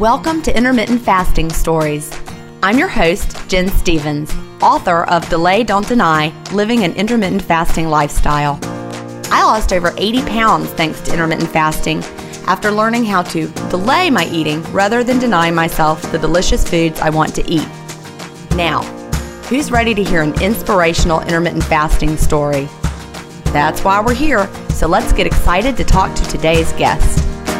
Welcome to Intermittent Fasting Stories. I'm your host, Jen Stevens, author of Delay Don't Deny, Living an Intermittent Fasting Lifestyle. I lost over 80 pounds thanks to intermittent fasting after learning how to delay my eating rather than deny myself the delicious foods I want to eat. Now, who's ready to hear an inspirational intermittent fasting story? That's why we're here, so let's get excited to talk to today's guest.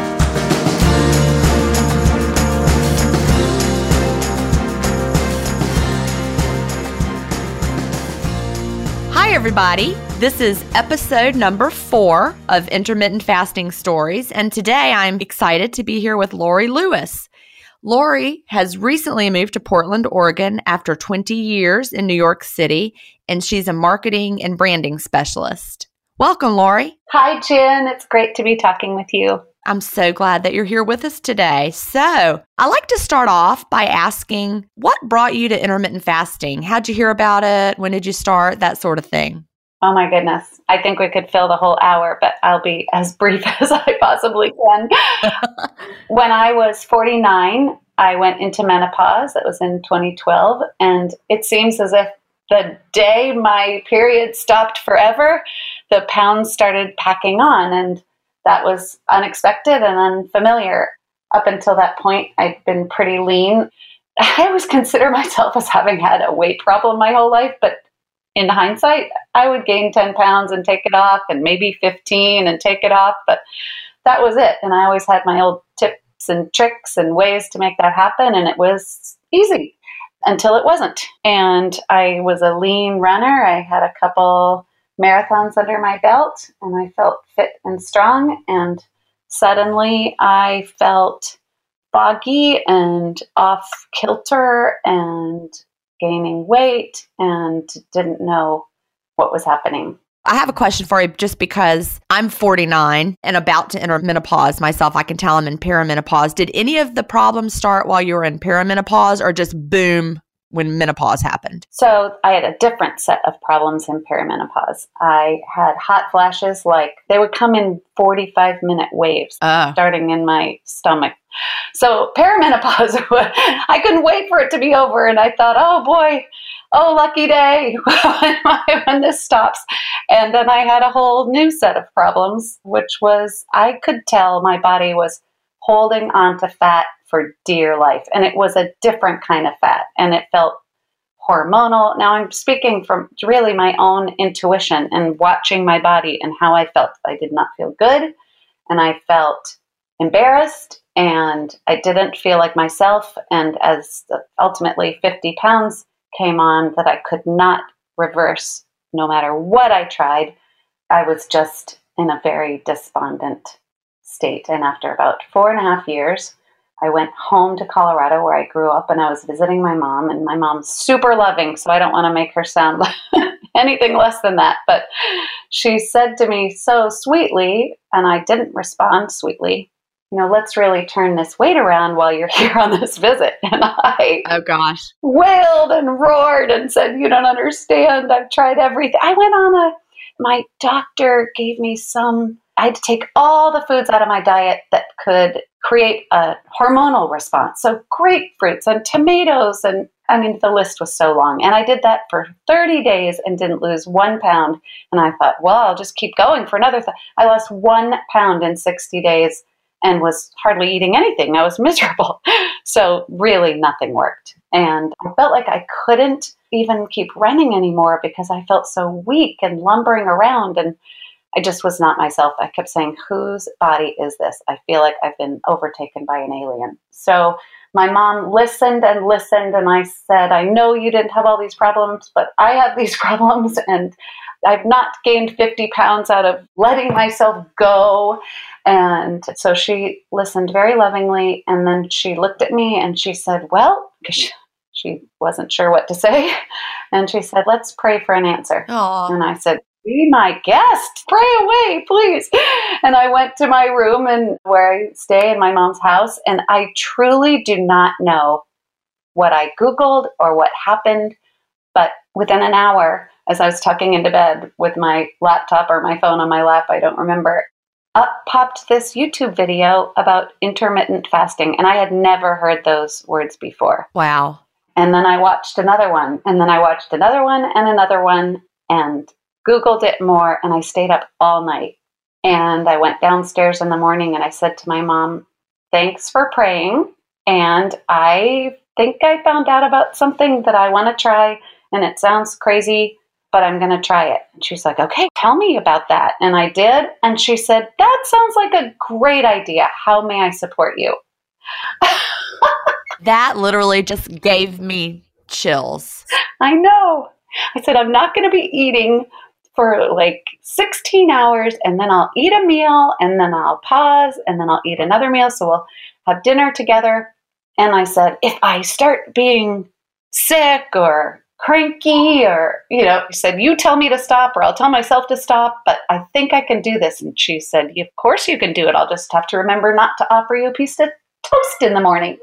Hi, everybody. This is episode number 4 of Intermittent Fasting Stories, and today I'm excited to be here with Lori Lewis. Lori has recently moved to Portland, Oregon after 20 years in New York City, and she's a marketing and branding specialist. Welcome, Lori. Hi, Jen. It's great to be talking with you. I'm so glad that you're here with us today. So I like to start off by asking, what brought you to intermittent fasting? How'd you hear about it? When did you start? That sort of thing. Oh my goodness. I think we could fill the whole hour, but I'll be as brief as I possibly can. When I was 49, I went into menopause. That was in 2012. And it seems as if the day my period stopped forever, the pounds started packing on. And that was unexpected and unfamiliar. Up until that point, I'd been pretty lean. I always consider myself as having had a weight problem my whole life, but in hindsight, I would gain 10 pounds and take it off, and maybe 15 and take it off, but that was it. And I always had my old tips and tricks and ways to make that happen, and it was easy until it wasn't. And I was a lean runner. I had a couple marathons under my belt, and I felt fit and strong, and suddenly I felt foggy and off kilter and gaining weight and didn't know what was happening. I have a question for you just because I'm 49 and about to enter menopause myself. I can tell I'm in perimenopause. Did any of the problems start while you were in perimenopause or just boom when menopause happened? So I had a different set of problems in perimenopause. I had hot flashes, like they would come in 45-minute waves starting in my stomach. So perimenopause, I couldn't wait for it to be over. And I thought, oh boy, oh lucky day when this stops. And then I had a whole new set of problems, which was I could tell my body was holding on to fat for dear life. And it was a different kind of fat. And it felt hormonal. Now I'm speaking from really my own intuition and watching my body and how I felt. I did not feel good. And I felt embarrassed. And I didn't feel like myself. And as ultimately 50 pounds came on that I could not reverse no matter what I tried, I was just in a very despondent state. And after about 4.5 years, I went home to Colorado where I grew up, and I was visiting my mom, and my mom's super loving, so I don't want to make her sound like anything less than that. But she said to me so sweetly, and I didn't respond sweetly, let's really turn this weight around while you're here on this visit. And I wailed and roared and said, you don't understand. I've tried everything. I went on my doctor gave me I had to take all the foods out of my diet that could create a hormonal response. So grapefruits and tomatoes, and the list was so long. And I did that for 30 days and didn't lose 1 pound. And I thought, well, I'll just keep going for another. I lost 1 pound in 60 days and was hardly eating anything. I was miserable. So really nothing worked. And I felt like I couldn't even keep running anymore because I felt so weak and lumbering around, and I just was not myself. I kept saying, whose body is this? I feel like I've been overtaken by an alien. So my mom listened and listened, and I said, I know you didn't have all these problems, but I have these problems, and I've not gained 50 pounds out of letting myself go. And so she listened very lovingly, and then she looked at me and she said, well, because she wasn't sure what to say, and she said, let's pray for an answer. Aww. And I said, be my guest, pray away, please. And I went to my room and where I stay in my mom's house, and I truly do not know what I Googled or what happened, but within an hour, as I was tucking into bed with my laptop or my phone on my lap, I don't remember, up popped this YouTube video about intermittent fasting, and I had never heard those words before. Wow. And then I watched another one, and then I watched another one and another one, and Googled it more, and I stayed up all night. And I went downstairs in the morning, and I said to my mom, thanks for praying, and I think I found out about something that I want to try, and it sounds crazy, but I'm going to try it. And she's like, okay, tell me about that. And I did. And she said, that sounds like a great idea. How may I support you? That literally just gave me chills. I know. I said, I'm not going to be eating for like 16 hours, and then I'll eat a meal, and then I'll pause, and then I'll eat another meal. So we'll have dinner together. And I said, if I start being sick or cranky, or, he said, you tell me to stop or I'll tell myself to stop, but I think I can do this. And she said, of course you can do it. I'll just have to remember not to offer you a piece of toast in the morning,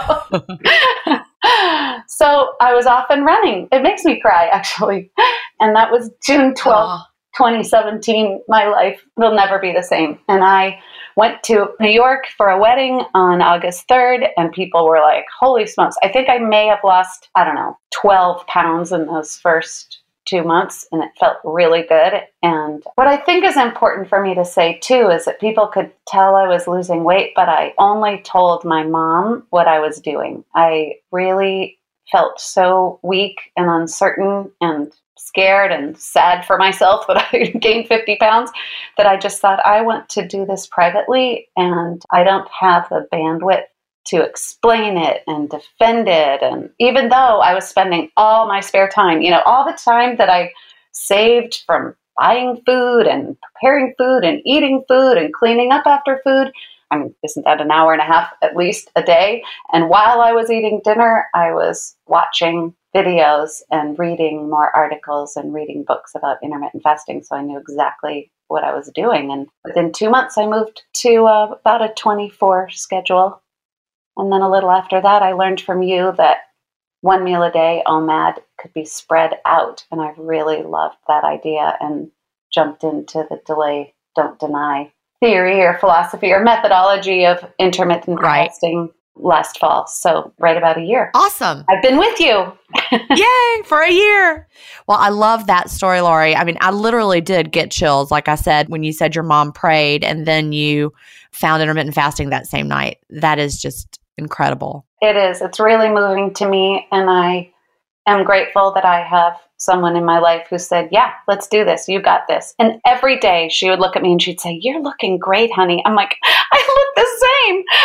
So I was off and running. It makes me cry, actually. And that was June 12th, 2017. My life will never be the same. And I went to New York for a wedding on August 3rd, and people were like, holy smokes. I think I may have lost, 12 pounds in those first 2 months, and it felt really good. And what I think is important for me to say, too, is that people could tell I was losing weight, but I only told my mom what I was doing. I really felt so weak and uncertain and scared and sad for myself that I gained 50 pounds that I just thought, I want to do this privately, and I don't have the bandwidth to explain it and defend it. And even though I was spending all my spare time, all the time that I saved from buying food and preparing food and eating food and cleaning up after food, isn't that an hour and a half at least a day? And while I was eating dinner, I was watching videos and reading more articles and reading books about intermittent fasting. So I knew exactly what I was doing. And within 2 months, I moved to about a 24 schedule. And then a little after that, I learned from you that 1 meal a day, OMAD, could be spread out. And I really loved that idea and jumped into the delay, don't deny theory or philosophy or methodology of intermittent fasting last fall. So right about a year. Awesome. I've been with you. Yay, for a year. Well, I love that story, Lori. I literally did get chills, like I said, when you said your mom prayed and then you found intermittent fasting that same night. That is just incredible. It is. It's really moving to me. And I am grateful that I have someone in my life who said, yeah, let's do this. You got this. And every day she would look at me and she'd say, you're looking great, honey. I'm like, I look the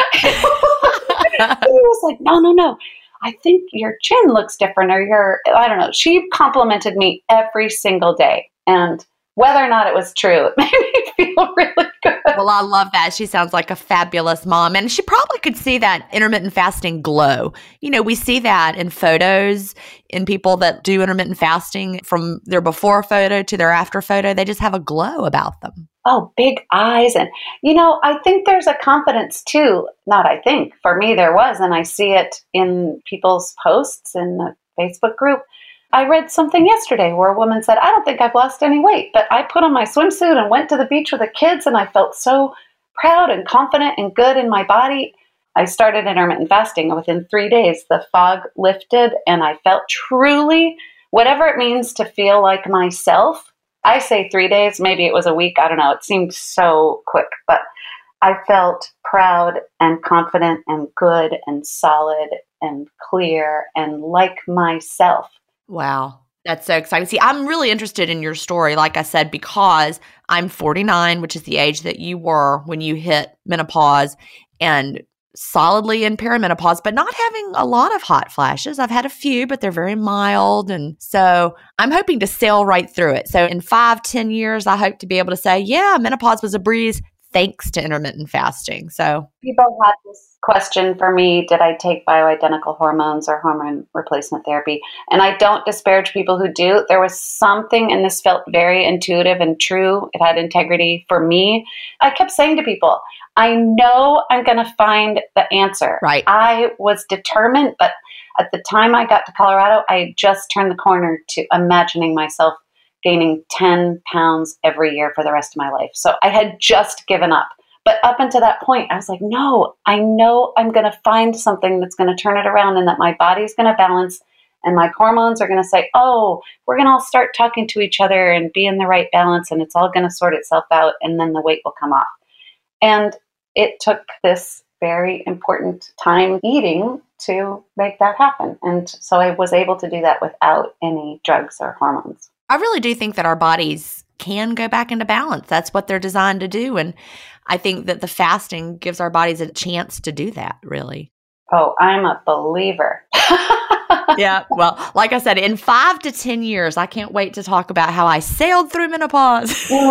same. And he was like, no. I think your chin looks different, or I don't know. She complimented me every single day. And whether or not it was true, it made me feel really good. Well, I love that. She sounds like a fabulous mom. And she probably could see that intermittent fasting glow. We see that in photos in people that do intermittent fasting, from their before photo to their after photo. They just have a glow about them. Oh, big eyes. And, I think there's a confidence too. Not I think. For me, there was. And I see it in people's posts in the Facebook group. I read something yesterday where a woman said, I don't think I've lost any weight, but I put on my swimsuit and went to the beach with the kids, and I felt so proud and confident and good in my body. I started intermittent fasting, and within 3 days, the fog lifted, and I felt truly, whatever it means to feel like myself. I say 3 days, maybe it was a week, I don't know. It seemed so quick, but I felt proud and confident and good and solid and clear and like myself. Wow. That's so exciting. See, I'm really interested in your story, like I said, because I'm 49, which is the age that you were when you hit menopause, and solidly in perimenopause, but not having a lot of hot flashes. I've had a few, but they're very mild. And so I'm hoping to sail right through it. So in 5-10 years, I hope to be able to say, yeah, menopause was a breeze thanks to intermittent fasting. So people had this question for me, did I take bioidentical hormones or hormone replacement therapy? And I don't disparage people who do. There was something, and this felt very intuitive and true. It had integrity for me. I kept saying to people, I know I'm going to find the answer. Right. I was determined, but at the time I got to Colorado, I just turned the corner to imagining myself gaining 10 pounds every year for the rest of my life. So I had just given up. But up until that point, I was like, no, I know I'm going to find something that's going to turn it around and that my body's going to balance and my hormones are going to say, oh, we're going to all start talking to each other and be in the right balance and it's all going to sort itself out and then the weight will come off. And it took this very important time eating to make that happen. And so I was able to do that without any drugs or hormones. I really do think that our bodies can go back into balance. That's what they're designed to do. And I think that the fasting gives our bodies a chance to do that, really. Oh, I'm a believer. Yeah. Well, like I said, in 5 to 10 years, I can't wait to talk about how I sailed through menopause.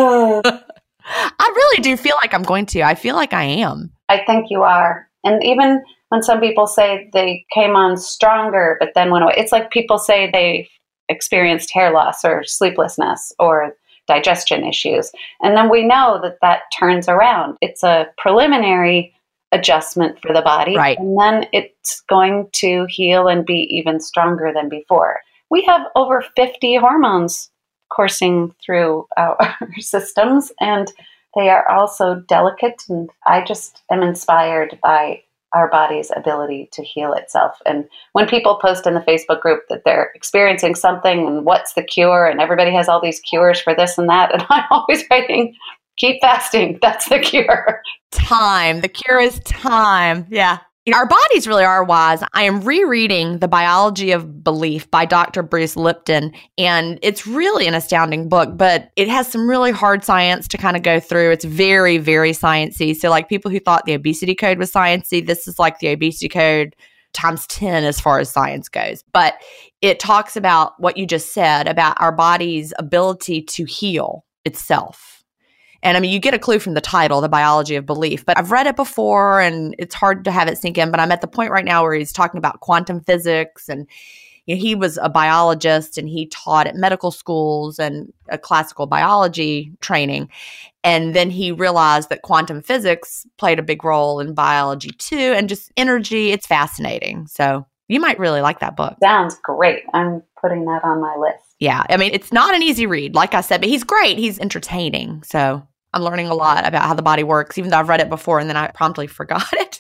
I really do feel like I'm going to. I feel like I am. I think you are. And even when some people say they came on stronger, but then went away, it's like people say they experienced hair loss or sleeplessness or digestion issues. And then we know that that turns around. It's a preliminary adjustment for the body. Right. And then it's going to heal and be even stronger than before. We have over 50 hormones coursing through our systems, and they are also delicate. And I just am inspired by our body's ability to heal itself. And when people post in the Facebook group that they're experiencing something and what's the cure, and everybody has all these cures for this and that, and I'm always writing, keep fasting. That's the cure. Time. The cure is time. Yeah. Our bodies really are wise. I am rereading The Biology of Belief by Dr. Bruce Lipton, and it's really an astounding book, but it has some really hard science to kind of go through. It's very, very sciencey. So like people who thought the obesity code was sciencey, this is like the obesity code times 10 as far as science goes. But it talks about what you just said about our body's ability to heal itself. And I mean, you get a clue from the title, The Biology of Belief, but I've read it before and it's hard to have it sink in, but I'm at the point right now where he's talking about quantum physics, and he was a biologist and he taught at medical schools and a classical biology training. And then he realized that quantum physics played a big role in biology too, and just energy. It's fascinating. So you might really like that book. Sounds great. I'm putting that on my list. Yeah. I mean, it's not an easy read, like I said, but he's great. He's entertaining. So I'm learning a lot about how the body works, even though I've read it before and then I promptly forgot it.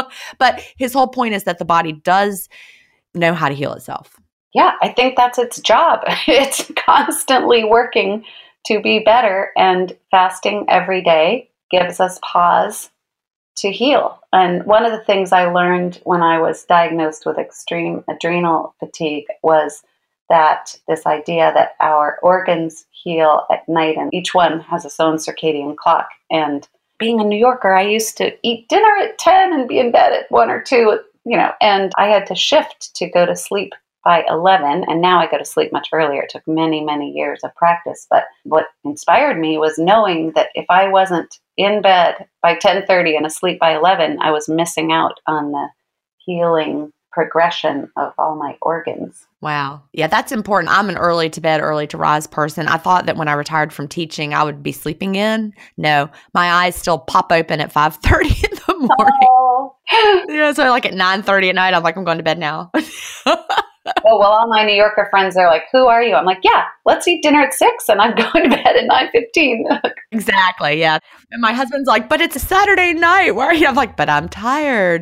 But his whole point is that the body does know how to heal itself. Yeah, I think that's its job. It's constantly working to be better, and fasting every day gives us pause to heal. And one of the things I learned when I was diagnosed with extreme adrenal fatigue was that this idea that our organs heal at night and each one has its own circadian clock. And being a New Yorker, I used to eat dinner at 10 and be in bed at 1 or 2, and I had to shift to go to sleep by 11. And now I go to sleep much earlier. It took many, many years of practice. But what inspired me was knowing that if I wasn't in bed by 10:30 and asleep by 11, I was missing out on the healing progression of all my organs. Wow. Yeah, that's important. I'm an early to bed, early to rise person. I thought that when I retired from teaching, I would be sleeping in. No, my eyes still pop open at 5:30 in the morning. Oh. So like at 9:30 at night, I'm like, I'm going to bed now. Oh, well, all my New Yorker friends are like, who are you? I'm like, yeah, let's eat dinner at 6 and I'm going to bed at 9:15. Exactly, yeah. And my husband's like, but it's a Saturday night. Where are you? I'm like, but I'm tired.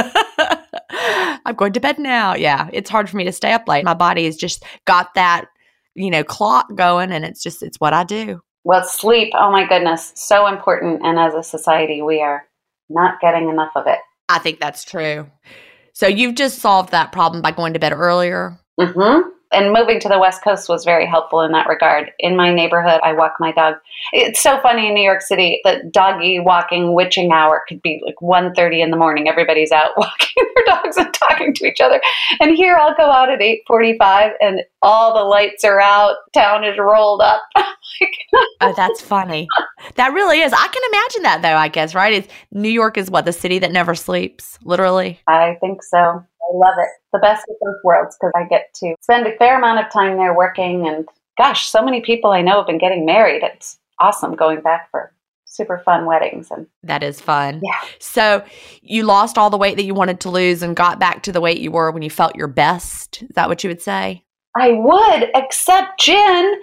I'm going to bed now. Yeah, it's hard for me to stay up late. My body has just got that, clock going, and it's what I do. Well, sleep, oh my goodness, so important. And as a society, we are not getting enough of it. I think that's true. So you've just solved that problem by going to bed earlier? Mm-hmm. And moving to the West Coast was very helpful in that regard. In my neighborhood, I walk my dog. It's so funny in New York City, the doggy walking witching hour could be like 1:30 in the morning. Everybody's out walking their dogs and talking to each other. And here I'll go out at 8:45 and all the lights are out. Town is rolled up. Oh, that's funny. That really is. I can imagine that though, I guess, right? New York is the city that never sleeps, literally? I think so. I love it. The best of both worlds, because I get to spend a fair amount of time there working. And gosh, so many people I know have been getting married. It's awesome going back for super fun weddings. And that is fun. Yeah. So you lost all the weight that you wanted to lose and got back to the weight you were when you felt your best. Is that what you would say? I would, except Jen,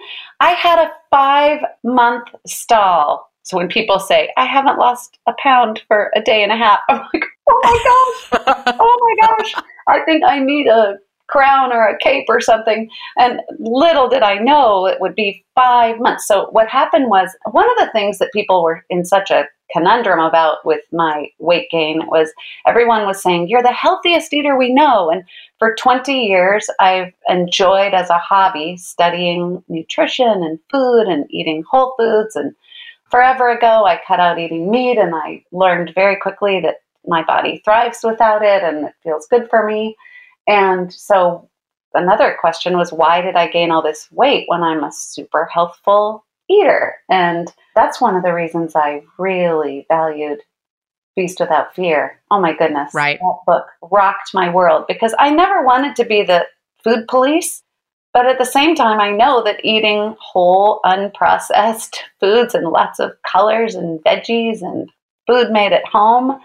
I had a 5-month stall. So when people say, I haven't lost a pound for a day and a half, I'm like, oh my gosh, oh my gosh, I think I need a crown or a cape or something. And little did I know it would be 5 months. So what happened was, one of the things that people were in such a conundrum about with my weight gain was everyone was saying, you're the healthiest eater we know. And for 20 years, I've enjoyed as a hobby studying nutrition and food and eating whole foods. And forever ago, I cut out eating meat, and I learned very quickly that my body thrives without it and it feels good for me. And so another question was, why did I gain all this weight when I'm a super healthful eater? And that's one of the reasons I really valued Feast Without Fear. Oh my goodness. Right. That book rocked my world, because I never wanted to be the food police. But at the same time, I know that eating whole, unprocessed foods and lots of colors and veggies and food made at home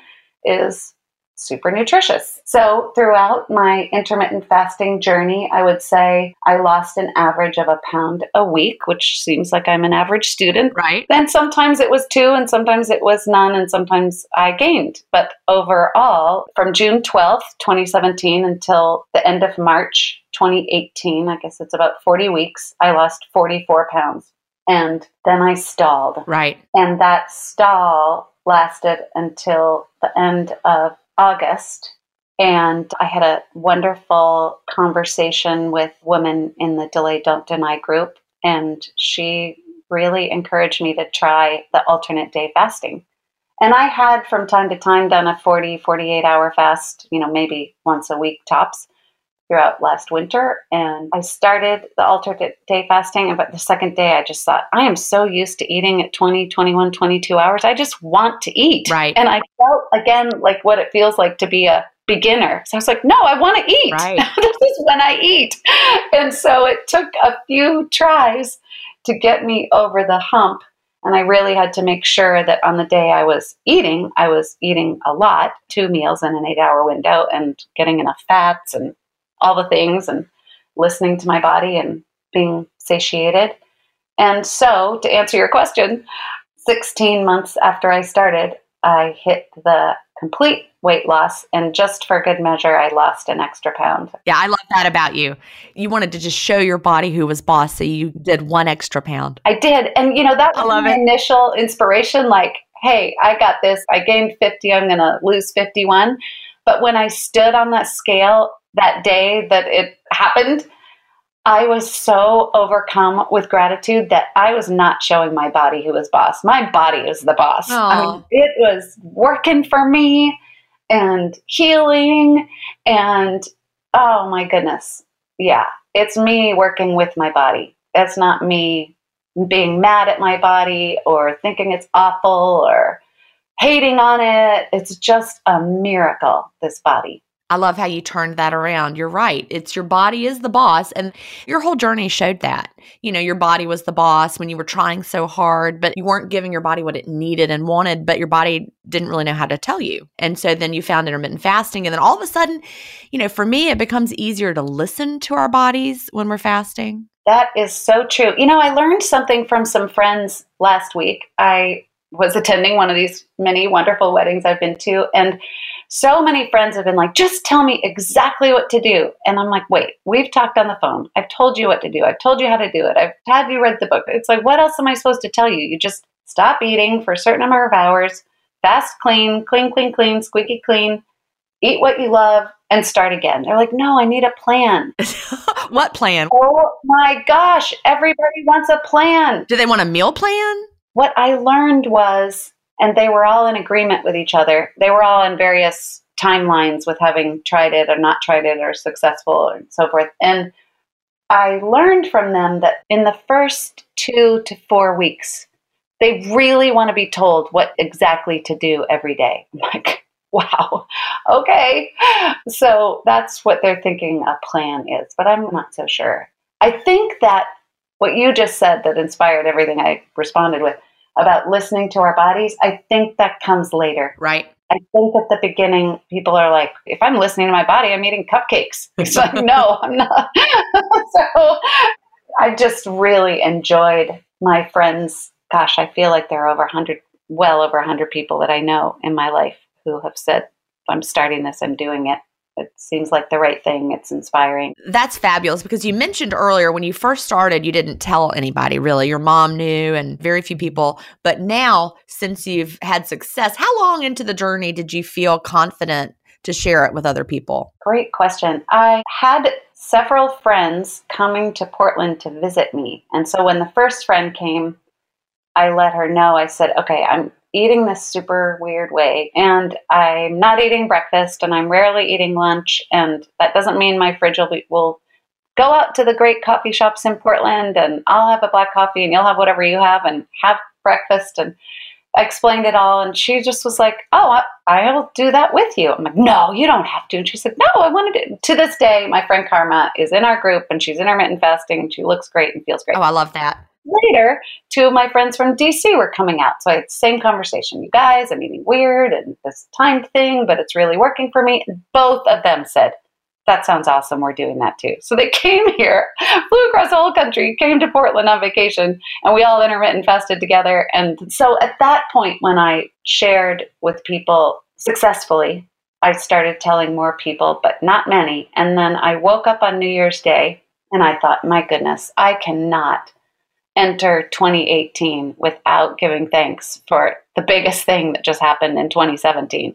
is super nutritious. So throughout my intermittent fasting journey, I would say I lost an average of a pound a week, which seems like I'm an average student. Right. Then sometimes it was 2 and sometimes it was none and sometimes I gained. But overall, from June 12th, 2017 until the end of March 2018, I guess it's about 40 weeks, I lost 44 pounds. And then I stalled. Right. And that stall lasted until the end of August, and I had a wonderful conversation with women in the Delay Don't Deny group, and she really encouraged me to try the alternate day fasting. And I had from time to time done a 48 hour fast, maybe once a week tops throughout last winter. And I started the alternate day fasting. But the second day, I just thought, I am so used to eating at 20, 21, 22 hours. I just want to eat. Right. And I felt again like what it feels like to be a beginner. So I was like, no, I want to eat. Right. This is when I eat. And so it took a few tries to get me over the hump. And I really had to make sure that on the day I was eating a lot, 2 meals in an 8-hour window, and getting enough fats and all the things, and listening to my body and being satiated. And so, to answer your question, 16 months after I started, I hit the complete weight loss. And just for good measure, I lost an extra pound. Yeah, I love that about you. You wanted to just show your body who was boss, so you did 1 extra pound. I did. And, that was my initial inspiration. Like, hey, I got this. I gained 50. I'm going to lose 51. But when I stood on that scale that day that it happened, I was so overcome with gratitude that I was not showing my body who was boss. My body was the boss. I mean, it was working for me and healing, and oh my goodness. Yeah, it's me working with my body. It's not me being mad at my body or thinking it's awful or hating on it. It's just a miracle, this body. I love how you turned that around. You're right. It's your body is the boss. And your whole journey showed that. Your body was the boss when you were trying so hard, but you weren't giving your body what it needed and wanted, but your body didn't really know how to tell you. And so then you found intermittent fasting. And then all of a sudden, for me, it becomes easier to listen to our bodies when we're fasting. That is so true. I learned something from some friends last week. I was attending one of these many wonderful weddings I've been to, and so many friends have been like, just tell me exactly what to do. And I'm like, wait, we've talked on the phone. I've told you what to do. I've told you how to do it. I've had you read the book. It's like, what else am I supposed to tell you? You just stop eating for a certain number of hours, fast, clean, squeaky clean, eat what you love, and start again. They're like, no, I need a plan. What plan? Oh my gosh, everybody wants a plan. Do they want a meal plan? What I learned was, and they were all in agreement with each other. They were all on various timelines with having tried it or not tried it or successful and so forth. And I learned from them that in the first 2 to 4 weeks, they really want to be told what exactly to do every day. I'm like, wow, okay. So that's what they're thinking a plan is, but I'm not so sure. I think that what you just said that inspired everything I responded with about listening to our bodies, I think that comes later. Right. I think at the beginning, people are like, if I'm listening to my body, I'm eating cupcakes. It's like, no, I'm not. So I just really enjoyed my friends. Gosh, I feel like there are well over 100 people that I know in my life who have said, I'm starting this, I'm doing it. It seems like the right thing. It's inspiring. That's fabulous, because you mentioned earlier when you first started, you didn't tell anybody really. Your mom knew and very few people. But now, since you've had success, how long into the journey did you feel confident to share it with other people? Great question. I had several friends coming to Portland to visit me. And so when the first friend came, I let her know. I said, okay, I'm eating this super weird way, and I'm not eating breakfast, and I'm rarely eating lunch, and that doesn't mean my fridge will go out to the great coffee shops in Portland, and I'll have a black coffee, and you'll have whatever you have, and have breakfast. And I explained it all, and she just was like, oh, I'll do that with you. I'm like, no, you don't have to. And she said, no, I wanted to. To this day, my friend Karma is in our group, and she's intermittent fasting, and she looks great and feels great. Oh, I love that. Later, two of my friends from DC were coming out. So I had the same conversation. You guys, I'm eating weird and this timed thing, but it's really working for me. And both of them said, that sounds awesome. We're doing that too. So they came here, flew across the whole country, came to Portland on vacation, and we all intermittent fasted together. And so at that point, when I shared with people successfully, I started telling more people, but not many. And then I woke up on New Year's Day and I thought, my goodness, I cannot enter 2018 without giving thanks for the biggest thing that just happened in 2017.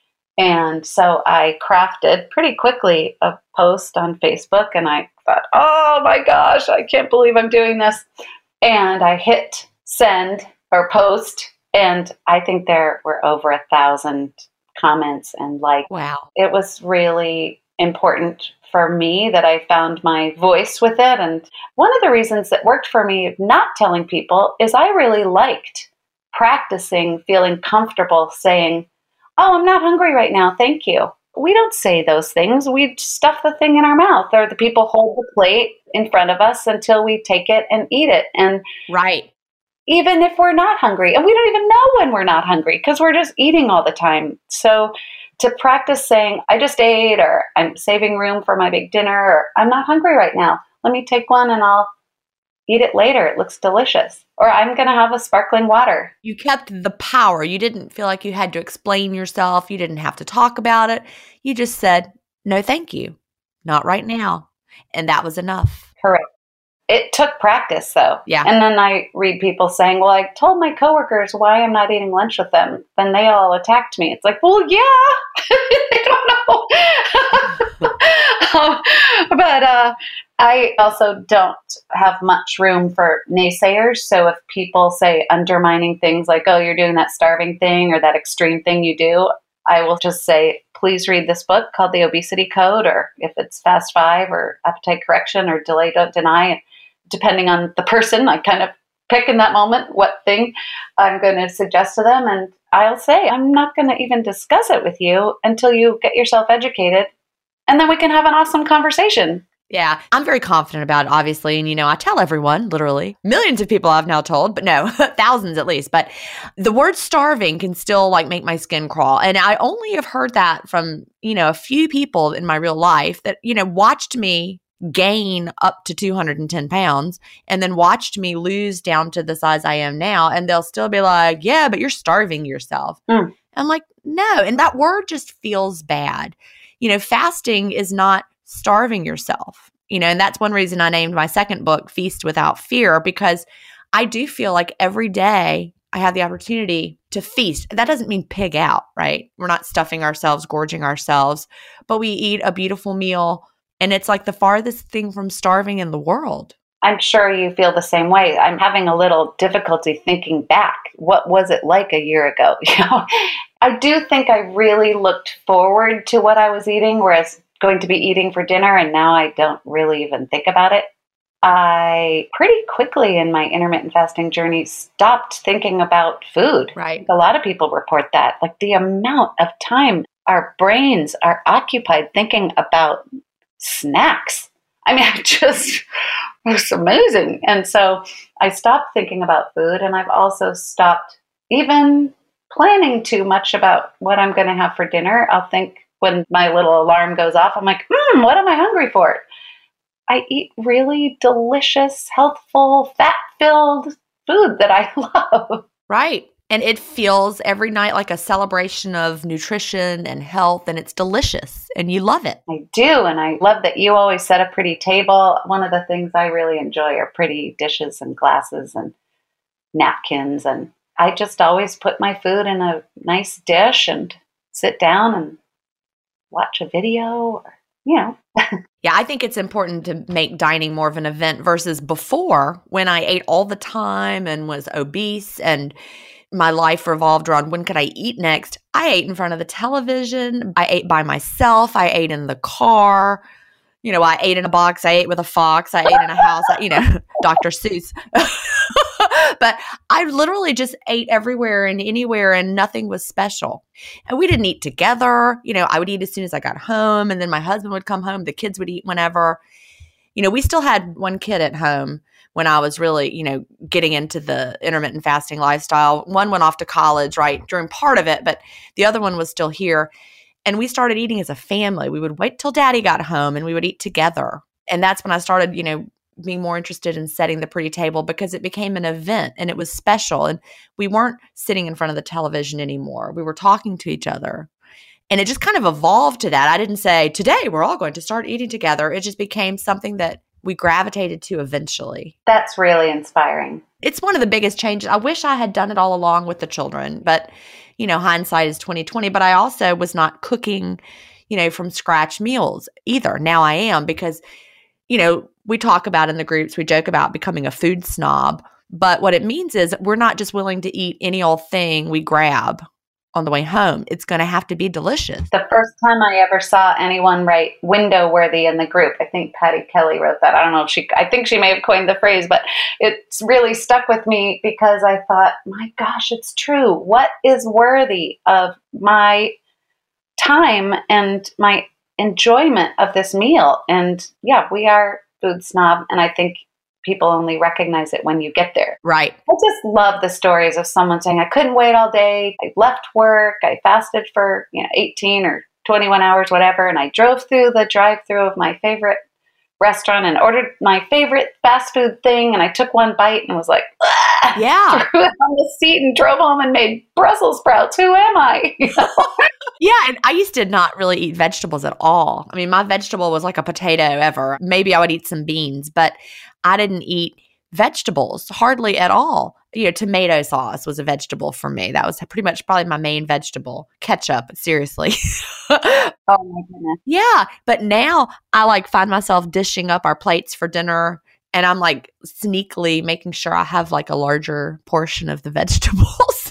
And so I crafted pretty quickly a post on Facebook, and I thought, oh my gosh, I can't believe I'm doing this. And I hit send or post, and I think there were over 1,000 comments and likes. Wow. It was really important for me that I found my voice with it. And one of the reasons that worked for me not telling people is I really liked practicing feeling comfortable saying, oh, I'm not hungry right now, thank you. We don't say those things. We stuff the thing in our mouth, or the people hold the plate in front of us until we take it and eat it. And right. Even if we're not hungry, and we don't even know when we're not hungry because we're just eating all the time. So to practice saying, I just ate, or I'm saving room for my big dinner, or I'm not hungry right now, let me take one and I'll eat it later. It looks delicious. Or I'm going to have a sparkling water. You kept the power. You didn't feel like you had to explain yourself. You didn't have to talk about it. You just said, no, thank you. Not right now. And that was enough. Correct. It took practice, though. Yeah. And then I read people saying, well, I told my coworkers why I'm not eating lunch with them. Then they all attacked me. It's like, well, yeah, they don't know. But I also don't have much room for naysayers. So if people say undermining things like, oh, you're doing that starving thing or that extreme thing you do, I will just say, please read this book called The Obesity Code, or if it's Fast 5 or Appetite Correction or Delay, Don't Deny. Depending on the person, I kind of pick in that moment what thing I'm going to suggest to them. And I'll say, I'm not going to even discuss it with you until you get yourself educated. And then we can have an awesome conversation. Yeah, I'm very confident about it, obviously. And, I tell everyone, literally, millions of people I've now told, but no, thousands at least. But the word starving can still make my skin crawl. And I only have heard that from, a few people in my real life that, watched me gain up to 210 pounds and then watched me lose down to the size I am now. And they'll still be like, yeah, but you're starving yourself. I'm like, no. And that word just feels bad. Fasting is not starving yourself, and that's one reason I named my second book Feast Without Fear, because I do feel like every day I have the opportunity to feast. That doesn't mean pig out, right? We're not stuffing ourselves, gorging ourselves, but we eat a beautiful meal. And it's like the farthest thing from starving in the world. I'm sure you feel the same way. I'm having a little difficulty thinking back. What was it like a year ago? I do think I really looked forward to what I was eating, whereas going to be eating for dinner, and now I don't really even think about it. I pretty quickly in my intermittent fasting journey stopped thinking about food. Right. A lot of people report that, the amount of time our brains are occupied thinking about snacks. I mean, it was amazing. And so I stopped thinking about food, and I've also stopped even planning too much about what I'm going to have for dinner. I'll think when my little alarm goes off, I'm like, what am I hungry for? I eat really delicious, healthful, fat-filled food that I love. Right. And it feels every night like a celebration of nutrition and health, and it's delicious, and you love it. I do, and I love that you always set a pretty table. One of the things I really enjoy are pretty dishes and glasses and napkins, and I just always put my food in a nice dish and sit down and watch a video, or, Yeah, I think it's important to make dining more of an event versus before, when I ate all the time and was obese and my life revolved around when could I eat next. I ate in front of the television. I ate by myself. I ate in the car. I ate in a box. I ate with a fox. I ate in a house. Dr. Seuss. But I literally just ate everywhere and anywhere, and nothing was special. And we didn't eat together. I would eat as soon as I got home, and then my husband would come home. The kids would eat whenever. We still had one kid at home when I was really, getting into the intermittent fasting lifestyle. One went off to college, right, during part of it, but the other one was still here. And we started eating as a family. We would wait till Daddy got home and we would eat together. And that's when I started, being more interested in setting the pretty table, because it became an event and it was special. And we weren't sitting in front of the television anymore. We were talking to each other. And it just kind of evolved to that. I didn't say, today we're all going to start eating together. It just became something that we gravitated to eventually. That's really inspiring. It's one of the biggest changes. I wish I had done it all along with the children, but hindsight is 20/20. But I also was not cooking, from scratch meals either. Now I am, because, we talk about in the groups, we joke about becoming a food snob. But what it means is we're not just willing to eat any old thing we grab on the way home. It's going to have to be delicious. The first time I ever saw anyone write window worthy in the group, I think Patty Kelly wrote that. I don't know if I think she may have coined the phrase, but it's really stuck with me because I thought, my gosh, it's true. What is worthy of my time and my enjoyment of this meal? And yeah, we are food snob. And I think people only recognize it when you get there. Right. I just love the stories of someone saying, I couldn't wait all day. I left work. I fasted for 18 or 21 hours, whatever. And I drove through the drive-thru of my favorite restaurant and ordered my favorite fast food thing. And I took one bite and was like, yeah, threw it on the seat and drove home and made Brussels sprouts. Who am I? Yeah, and I used to not really eat vegetables at all. I mean, my vegetable was like a potato ever. Maybe I would eat some beans, but I didn't eat vegetables hardly at all. Tomato sauce was a vegetable for me. That was pretty much probably my main vegetable. Ketchup, seriously. Oh my goodness. Yeah, but now I find myself dishing up our plates for dinner, and I'm sneakily making sure I have a larger portion of the vegetables.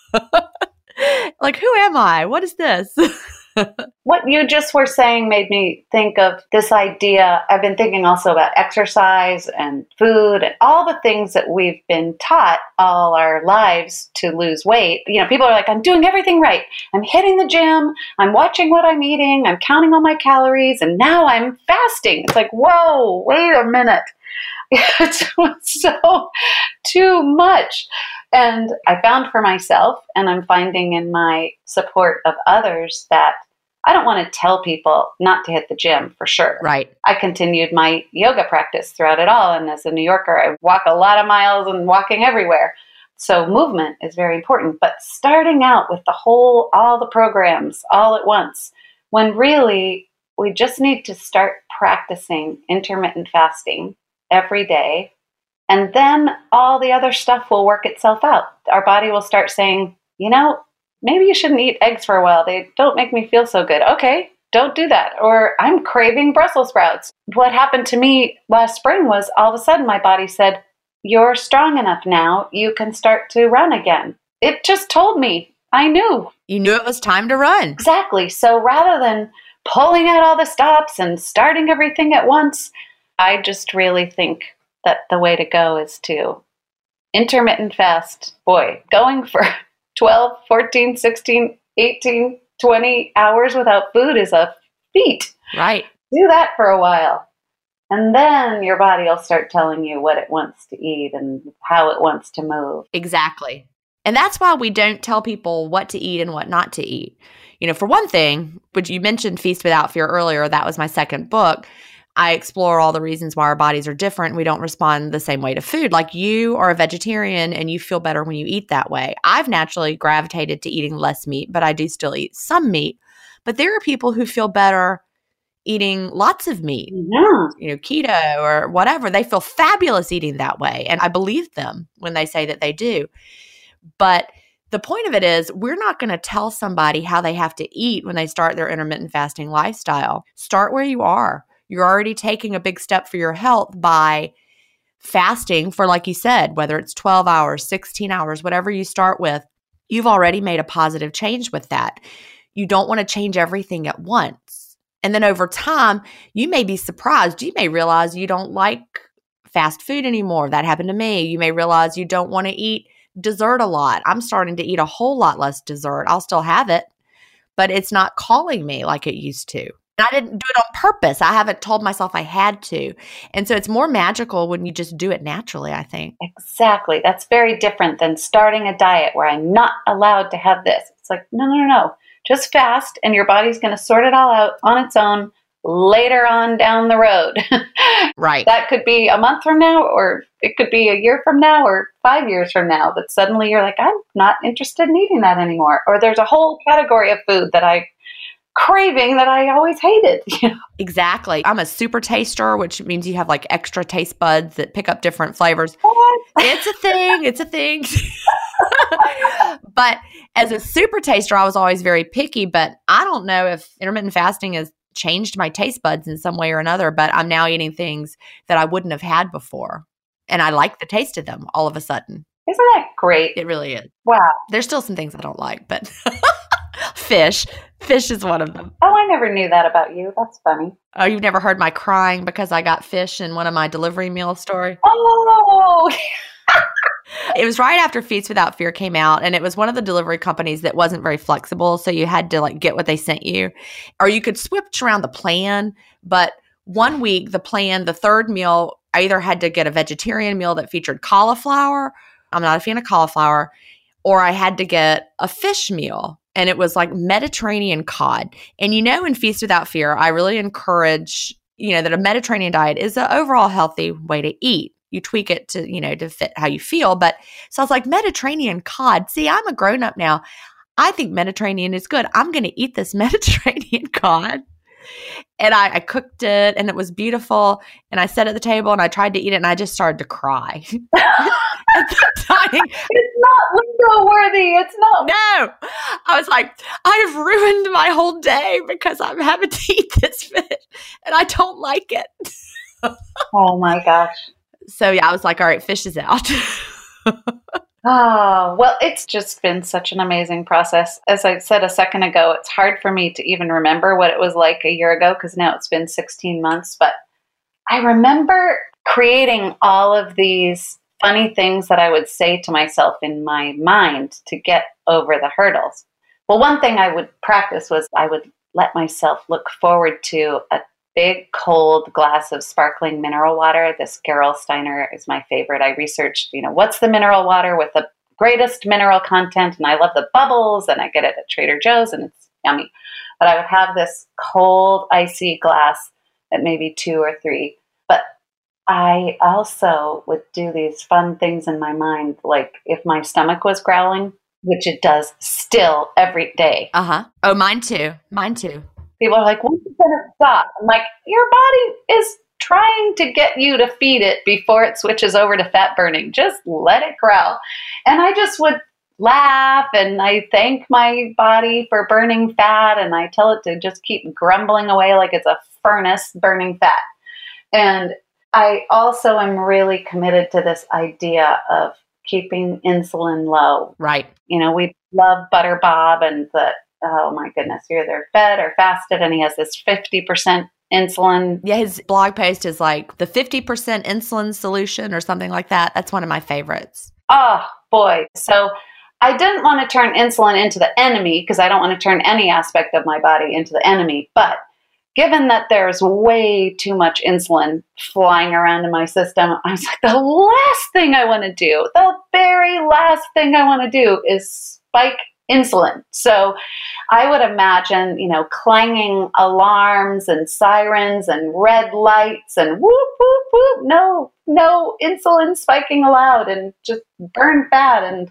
Who am I? What is this? What you just were saying made me think of this idea. I've been thinking also about exercise and food and all the things that we've been taught all our lives to lose weight. People are like, I'm doing everything right. I'm hitting the gym. I'm watching what I'm eating. I'm counting all my calories. And now I'm fasting. It's like, whoa, wait a minute. It's so too much. And I found for myself, and I'm finding in my support of others, that I don't want to tell people not to hit the gym, for sure. Right. I continued my yoga practice throughout it all. And as a New Yorker, I walk a lot of miles and walking everywhere. So movement is very important. But starting out with all the programs all at once, when really we just need to start practicing intermittent fasting every day. And then all the other stuff will work itself out. Our body will start saying, maybe you shouldn't eat eggs for a while. They don't make me feel so good. Okay, don't do that. Or I'm craving Brussels sprouts. What happened to me last spring was all of a sudden my body said, you're strong enough now. You can start to run again. It just told me. I knew. You knew it was time to run. Exactly. So rather than pulling out all the stops and starting everything at once, I just really think that the way to go is to intermittent fast. Boy, going for 12, 14, 16, 18, 20 hours without food is a feat. Right. Do that for a while. And then your body will start telling you what it wants to eat and how it wants to move. Exactly. And that's why we don't tell people what to eat and what not to eat. For one thing, which you mentioned Feast Without Fear earlier, that was my second book. I explore all the reasons why our bodies are different. We don't respond the same way to food. Like you are a vegetarian and you feel better when you eat that way. I've naturally gravitated to eating less meat, but I do still eat some meat. But there are people who feel better eating lots of meat, keto or whatever. They feel fabulous eating that way. And I believe them when they say that they do. But the point of it is, we're not going to tell somebody how they have to eat when they start their intermittent fasting lifestyle. Start where you are. You're already taking a big step for your health by fasting for, like you said, whether it's 12 hours, 16 hours, whatever you start with, you've already made a positive change with that. You don't want to change everything at once. And then over time, you may be surprised. You may realize you don't like fast food anymore. That happened to me. You may realize you don't want to eat dessert a lot. I'm starting to eat a whole lot less dessert. I'll still have it, but it's not calling me like it used to. And I didn't do it on purpose. I haven't told myself I had to. And so it's more magical when you just do it naturally, I think. Exactly. That's very different than starting a diet where I'm not allowed to have this. It's like, no. Just fast and your body's going to sort it all out on its own later on down the road. Right. That could be a month from now, or it could be a year from now, or 5 years from now, that suddenly you're like, I'm not interested in eating that anymore. Or there's a whole category of food that I craving that I always hated. Exactly. I'm a super taster, which means you have like extra taste buds that pick up different flavors. What? It's a thing. But as a super taster, I was always very picky, but I don't know if intermittent fasting has changed my taste buds in some way or another, but I'm now eating things that I wouldn't have had before. And I like the taste of them all of a sudden. Isn't that great? It really is. Wow. There's still some things I don't like, but fish is one of them. Oh, I never knew that about you. That's funny. Oh, you've never heard my crying because I got fish in one of my delivery meal story? Oh, It was right after Feast Without Fear came out, and it was one of the delivery companies that wasn't very flexible, so you had to like get what they sent you, or you could switch around the plan. But one week, the third meal, I either had to get a vegetarian meal that featured cauliflower. I'm not a fan of cauliflower, or I had to get a fish meal, and it was like Mediterranean cod. And in Feast Without Fear, I really encourage that a Mediterranean diet is an overall healthy way to eat. You tweak it to, to fit how you feel. But so I was like, Mediterranean cod. See, I'm a grown up now. I think Mediterranean is good. I'm going to eat this Mediterranean cod. And I cooked it and it was beautiful. And I sat at the table and I tried to eat it and I just started to cry. At the time. It's not window worthy. It's not. No. I was like, I've ruined my whole day because I'm having to eat this fish and I don't like it. Oh my gosh. So yeah, I was like, all right, fish is out. Oh, well, it's just been such an amazing process. As I said a second ago, it's hard for me to even remember what it was like a year ago because now it's been 16 months. But I remember creating all of these funny things that I would say to myself in my mind to get over the hurdles. Well, one thing I would practice was I would let myself look forward to a big cold glass of sparkling mineral water. This Gerolsteiner is my favorite. I researched, what's the mineral water with the greatest mineral content, and I love the bubbles, and I get it at Trader Joe's, and it's yummy. But I would have this cold, icy glass at maybe 2 or 3. But I also would do these fun things in my mind, like if my stomach was growling, which it does still every day. Uh-huh. Oh, mine too. People are like, when's it going to stop? I'm like, your body is trying to get you to feed it before it switches over to fat burning. Just let it growl. And I just would laugh and I thank my body for burning fat and I tell it to just keep grumbling away like it's a furnace burning fat. And I also am really committed to this idea of keeping insulin low. Right. We love Butter Bob and oh my goodness, you're either fed or fasted, and he has this 50% insulin. Yeah, his blog post is like the 50% insulin solution or something like that. That's one of my favorites. Oh, boy. So I didn't want to turn insulin into the enemy because I don't want to turn any aspect of my body into the enemy. But given that there's way too much insulin flying around in my system, I was like, the last thing I want to do, the very last thing I want to do is spike insulin. So I would imagine, clanging alarms and sirens and red lights and whoop, whoop, whoop, no insulin spiking allowed, and just burn fat. And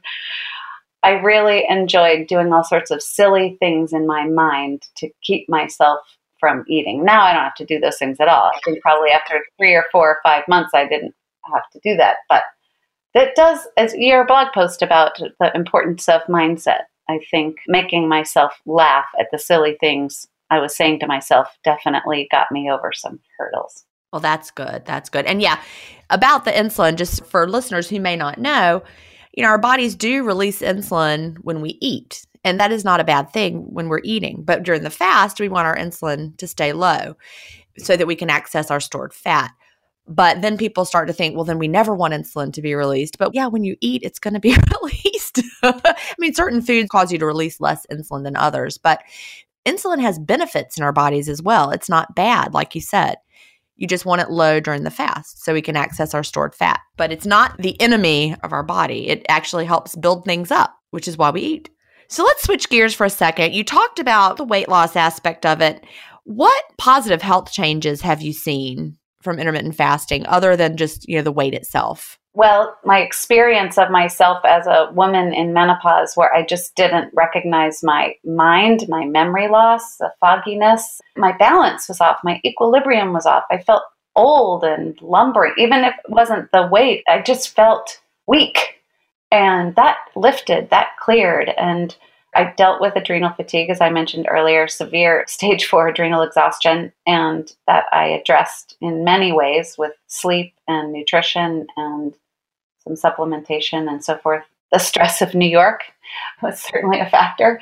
I really enjoyed doing all sorts of silly things in my mind to keep myself from eating. Now I don't have to do those things at all. I think probably after 3 or 4 or 5 months, I didn't have to do that. But that does, as your blog post about the importance of mindset, I think making myself laugh at the silly things I was saying to myself definitely got me over some hurdles. Well, that's good. That's good. And yeah, about the insulin, just for listeners who may not know, our bodies do release insulin when we eat. And that is not a bad thing when we're eating. But during the fast, we want our insulin to stay low so that we can access our stored fat. But then people start to think, well, then we never want insulin to be released. But yeah, when you eat, it's going to be released. I mean, certain foods cause you to release less insulin than others. But insulin has benefits in our bodies as well. It's not bad, like you said. You just want it low during the fast so we can access our stored fat. But it's not the enemy of our body. It actually helps build things up, which is why we eat. So let's switch gears for a second. You talked about the weight loss aspect of it. What positive health changes have you seen from intermittent fasting other than just, the weight itself? Well, my experience of myself as a woman in menopause, where I just didn't recognize my mind, my memory loss, the fogginess, my balance was off, my equilibrium was off. I felt old and lumbering. Even if it wasn't the weight, I just felt weak. And that lifted, that cleared. And I dealt with adrenal fatigue, as I mentioned earlier, severe stage 4 adrenal exhaustion, and that I addressed in many ways with sleep and nutrition and some supplementation and so forth. The stress of New York was certainly a factor.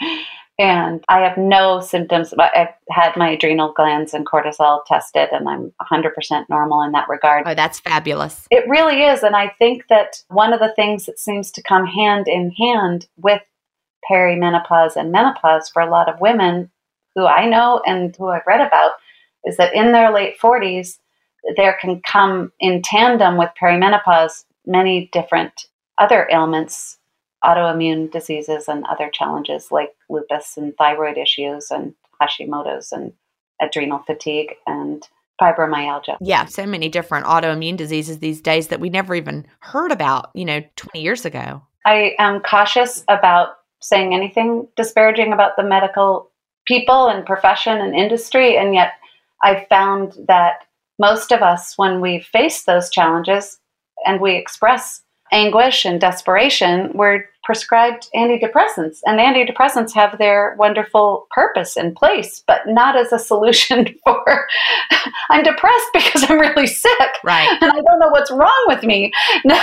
And I have no symptoms. I've had my adrenal glands and cortisol tested, and I'm 100% normal in that regard. Oh, that's fabulous. It really is. And I think that one of the things that seems to come hand in hand with perimenopause and menopause for a lot of women who I know and who I've read about is that in their late 40s, there can come in tandem with perimenopause many different other ailments, autoimmune diseases and other challenges like lupus and thyroid issues and Hashimoto's and adrenal fatigue and fibromyalgia. Yeah, so many different autoimmune diseases these days that we never even heard about, 20 years ago. I am cautious about saying anything disparaging about the medical people and profession and industry, and yet I found that most of us, when we face those challenges and we express anguish and desperation, we're prescribed antidepressants. And antidepressants have their wonderful purpose in place, but not as a solution for, I'm depressed because I'm really sick. Right. And I don't know what's wrong with me.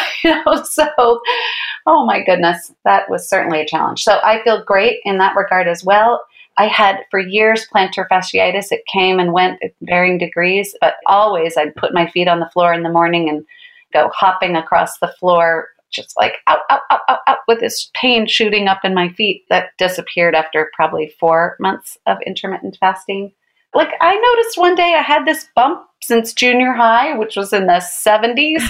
So, oh my goodness, that was certainly a challenge. So I feel great in that regard as well. I had for years plantar fasciitis. It came and went at varying degrees, but always I'd put my feet on the floor in the morning and go hopping across the floor, just like out, out, out, out, out, with this pain shooting up in my feet that disappeared after probably 4 months of intermittent fasting. Like I noticed one day I had this bump since junior high, which was in the 70s,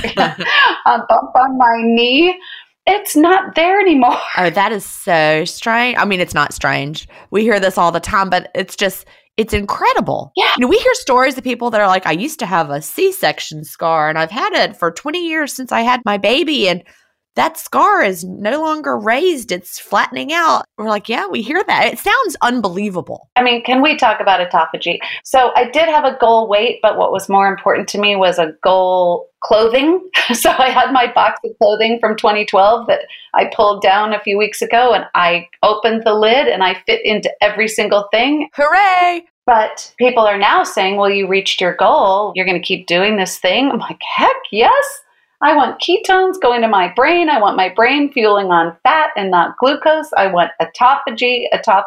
a bump on my knee. It's not there anymore. Oh, that is so strange. I mean, it's not strange. We hear this all the time, but it's incredible. Yeah. We hear stories of people that are like, I used to have a C-section scar and I've had it for 20 years since I had my baby. And that scar is no longer raised. It's flattening out. We're like, yeah, we hear that. It sounds unbelievable. I mean, can we talk about autophagy? So I did have a goal weight, but what was more important to me was a goal clothing. So I had my box of clothing from 2012 that I pulled down a few weeks ago, and I opened the lid and I fit into every single thing. Hooray! But people are now saying, well, you reached your goal. You're going to keep doing this thing. I'm like, heck yes. I want ketones going to my brain. I want my brain fueling on fat and not glucose. I want autophagy,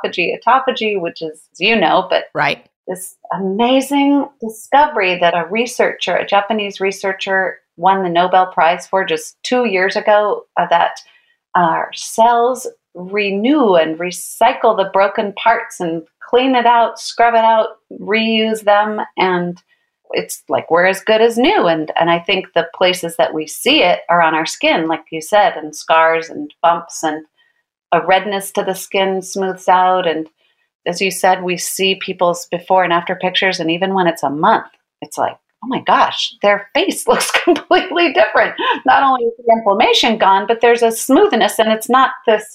which is, but right. This amazing discovery that a Japanese researcher won the Nobel Prize for just 2 years ago, that our cells renew and recycle the broken parts and clean it out, scrub it out, reuse them, and it's like we're as good as new. And I think the places that we see it are on our skin, like you said, and scars and bumps. And a redness to the skin smooths out. And as you said, we see people's before and after pictures. And even when it's a month, it's like, oh my gosh, their face looks completely different. Not only is the inflammation gone, but there's a smoothness, and it's not this,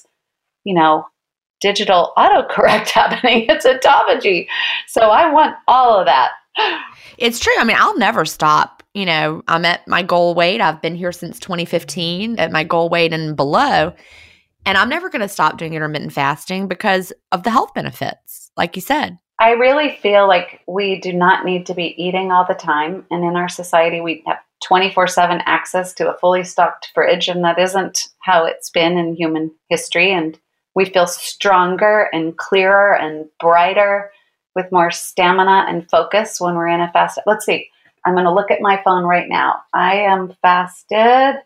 digital autocorrect happening. It's autophagy. So I want all of that. It's true. I mean, I'll never stop. I'm at my goal weight. I've been here since 2015 at my goal weight and below. And I'm never going to stop doing intermittent fasting because of the health benefits, like you said. I really feel like we do not need to be eating all the time. And in our society, we have 24/7 access to a fully stocked fridge. And that isn't how it's been in human history. And we feel stronger and clearer and brighter with more stamina and focus when we're in a fast. Let's see. I'm going to look at my phone right now. I am fasted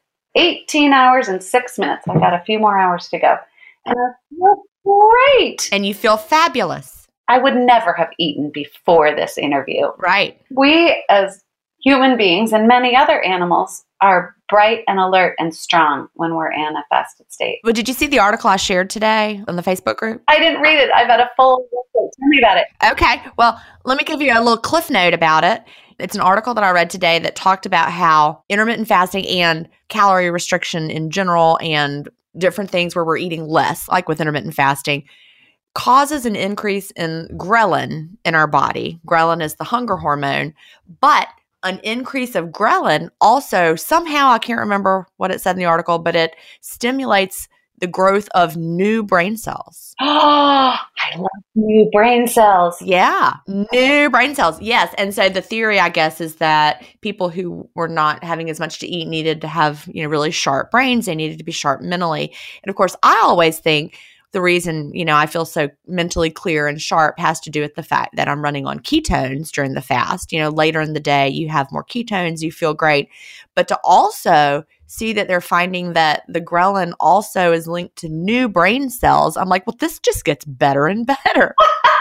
18 hours and 6 minutes. I got a few more hours to go. And I feel great. And you feel fabulous. I would never have eaten before this interview. Right. We as human beings and many other animals are bright and alert and strong when we're in a fasted state. Well, did you see the article I shared today on the Facebook group? I didn't read it. I've had a full look. Tell me about it. Okay. Well, let me give you a little cliff note about it. It's an article that I read today that talked about how intermittent fasting and calorie restriction in general and different things where we're eating less, like with intermittent fasting, causes an increase in ghrelin in our body. Ghrelin is the hunger hormone, but an increase of ghrelin also somehow, I can't remember what it said in the article, but it stimulates the growth of new brain cells. Oh, I love new brain cells. Yeah, new brain cells. Yes. And so the theory, I guess, is that people who were not having as much to eat needed to have, really sharp brains. They needed to be sharp mentally. And of course, I always think the reason, I feel so mentally clear and sharp has to do with the fact that I'm running on ketones during the fast. Later in the day, you have more ketones, you feel great. But to also see that they're finding that the ghrelin also is linked to new brain cells, I'm like, well, this just gets better and better.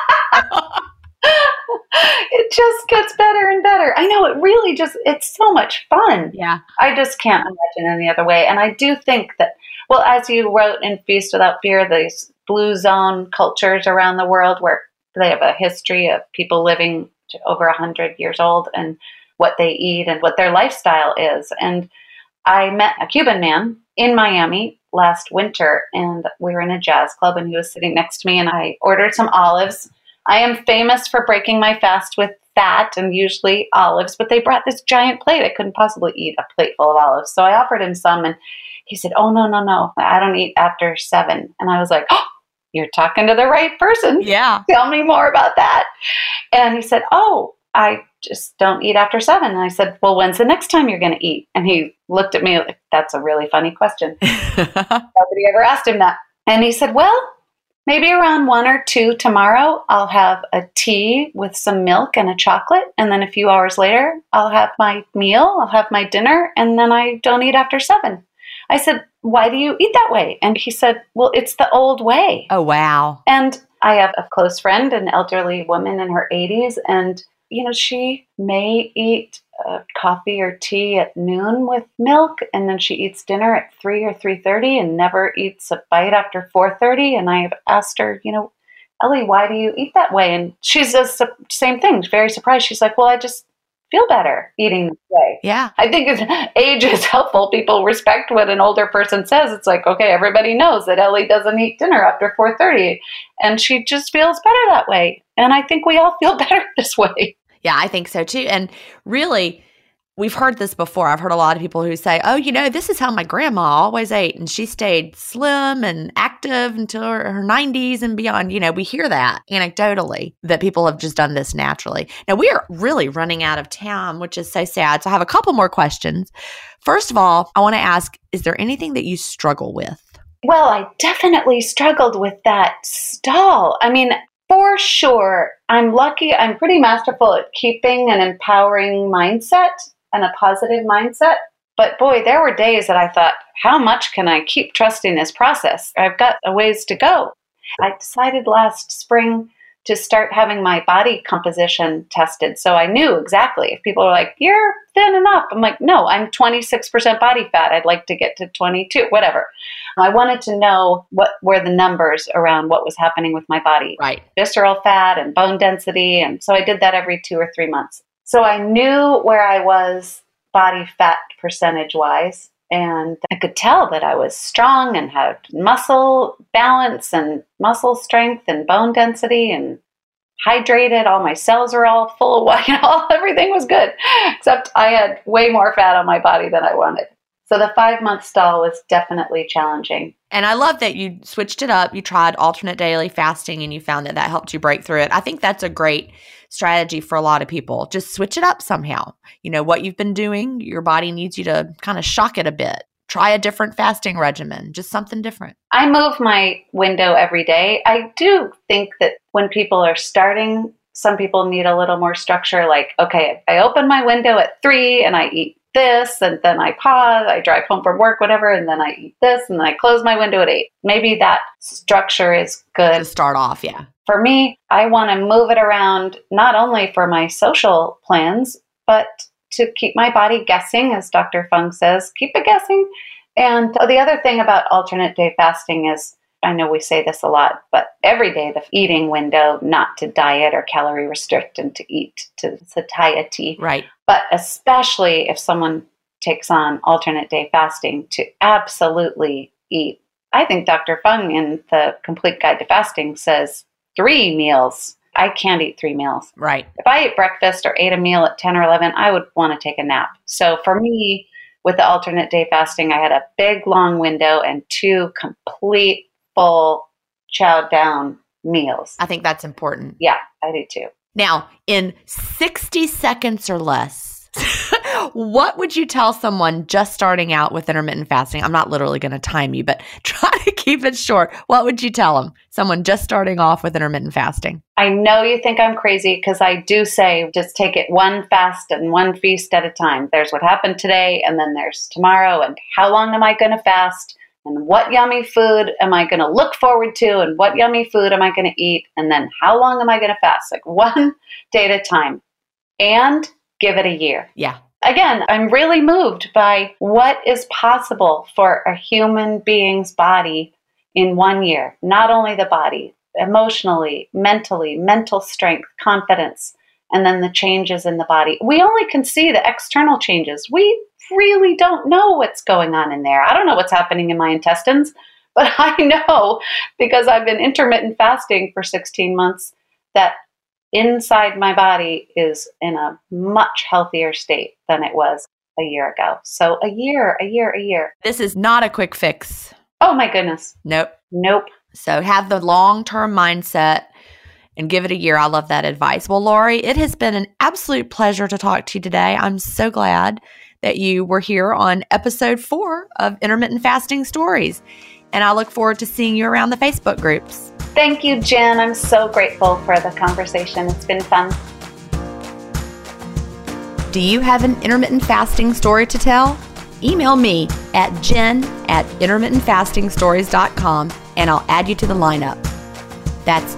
It just gets better and better. I know, it's so much fun. Yeah. I just can't imagine any other way. And I do think that, well, as you wrote in Feast Without Fear, these blue zone cultures around the world where they have a history of people living to over 100 years old and what they eat and what their lifestyle is. And I met a Cuban man in Miami last winter, and we were in a jazz club, and he was sitting next to me, and I ordered some olives. I am famous for breaking my fast with fat and usually olives, but they brought this giant plate. I couldn't possibly eat a plate full of olives. So I offered him some, and he said, oh, no, I don't eat after 7. And I was like, oh, you're talking to the right person. Yeah. Tell me more about that. And he said, oh, I just don't eat after 7. And I said, well, when's the next time you're going to eat? And he looked at me like, that's a really funny question. Nobody ever asked him that. And he said, well, maybe around 1 or 2 tomorrow, I'll have a tea with some milk and a chocolate. And then a few hours later, I'll have my meal, I'll have my dinner, and then I don't eat after 7. I said, why do you eat that way? And he said, well, it's the old way. Oh, wow. And I have a close friend, an elderly woman in her 80s, and she may eat coffee or tea at noon with milk, and then she eats dinner at 3 or 3:30 and never eats a bite after 4:30. And I've asked her, Ellie, why do you eat that way? And she says the same thing, very surprised. She's like, well, I just feel better eating this way. Yeah. I think if age is helpful, people respect what an older person says. It's like, okay, everybody knows that Ellie doesn't eat dinner after 4:30, and she just feels better that way. And I think we all feel better this way. Yeah, I think so too. And really, we've heard this before. I've heard a lot of people who say, oh, this is how my grandma always ate, and she stayed slim and active until her 90s and beyond. We hear that anecdotally, that people have just done this naturally. Now, we are really running out of time, which is so sad. So I have a couple more questions. First of all, I want to ask, is there anything that you struggle with? Well, I definitely struggled with that stall. I mean, for sure, I'm lucky. I'm pretty masterful at keeping an empowering mindset and a positive mindset. But boy, there were days that I thought, how much can I keep trusting this process? I've got a ways to go. I decided last spring to start having my body composition tested. So I knew exactly if people are like, you're thin enough. I'm like, no, I'm 26% body fat. I'd like to get to 22, whatever. I wanted to know what were the numbers around what was happening with my body. Right. Visceral fat and bone density. And so I did that every 2 or 3 months. So I knew where I was body fat percentage wise. And I could tell that I was strong and had muscle balance and muscle strength and bone density and hydrated. All my cells were all full of white. Everything was good, except I had way more fat on my body than I wanted. So the 5-month stall was definitely challenging. And I love that you switched it up. You tried alternate daily fasting and you found that helped you break through it. I think that's a great strategy for a lot of people. Just switch it up somehow. You know, what you've been doing, your body needs you to kind of shock it a bit. Try a different fasting regimen, just something different. I move my window every day. I do think that when people are starting, some people need a little more structure. Like, okay, I open my window at 3 and I eat this, and then I pause, I drive home from work, whatever, and then I eat this, and then I close my window at 8. Maybe that structure is good. To start off, yeah. For me, I want to move it around not only for my social plans, but to keep my body guessing, as Dr. Fung says, keep it guessing. And the other thing about alternate day fasting is, I know we say this a lot, but every day the eating window, not to diet or calorie restrict and to eat to satiety. Right. But especially if someone takes on alternate day fasting, to absolutely eat. I think Dr. Fung in the Complete Guide to Fasting says 3 meals. I can't eat 3 meals. Right. If I ate breakfast or ate a meal at 10 or 11, I would want to take a nap. So for me, with the alternate day fasting, I had a big long window and 2 complete full chowed down meals. I think that's important. Yeah, I do too. Now, in 60 seconds or less, what would you tell someone just starting out with intermittent fasting? I'm not literally going to time you, but try to keep it short. What would you tell them? Someone just starting off with intermittent fasting. I know you think I'm crazy because I do say just take it one fast and one feast at a time. There's what happened today, and then there's tomorrow, and how long am I going to fast? And what yummy food am I going to look forward to? And what yummy food am I going to eat? And then how long am I going to fast? Like one day at a time. And give it a year. Yeah. Again, I'm really moved by what is possible for a human being's body in 1 year. Not only the body, emotionally, mentally, mental strength, confidence, and then the changes in the body. We only can see the external changes. We really don't know what's going on in there. I don't know what's happening in my intestines, but I know because I've been intermittent fasting for 16 months that inside my body is in a much healthier state than it was a year ago. So a year. This is not a quick fix. Oh my goodness. Nope. So have the long-term mindset and give it a year. I love that advice. Well, Lori, it has been an absolute pleasure to talk to you today. I'm so glad that you were here on episode 4 of Intermittent Fasting Stories. And I look forward to seeing you around the Facebook groups. Thank you, Jen. I'm so grateful for the conversation. It's been fun. Do you have an intermittent fasting story to tell? Email me at jen@intermittentfastingstories.com and I'll add you to the lineup. That's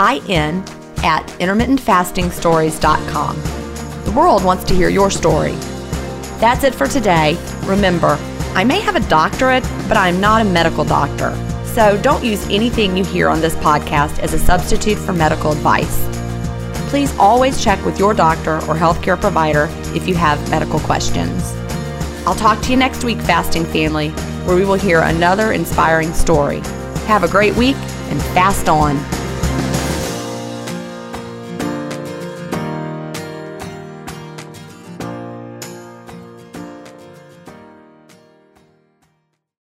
GIN@intermittentfastingstories.com. The world wants to hear your story. That's it for today. Remember, I may have a doctorate, but I'm not a medical doctor. So don't use anything you hear on this podcast as a substitute for medical advice. Please always check with your doctor or healthcare provider if you have medical questions. I'll talk to you next week, Fasting Family, where we will hear another inspiring story. Have a great week and fast on.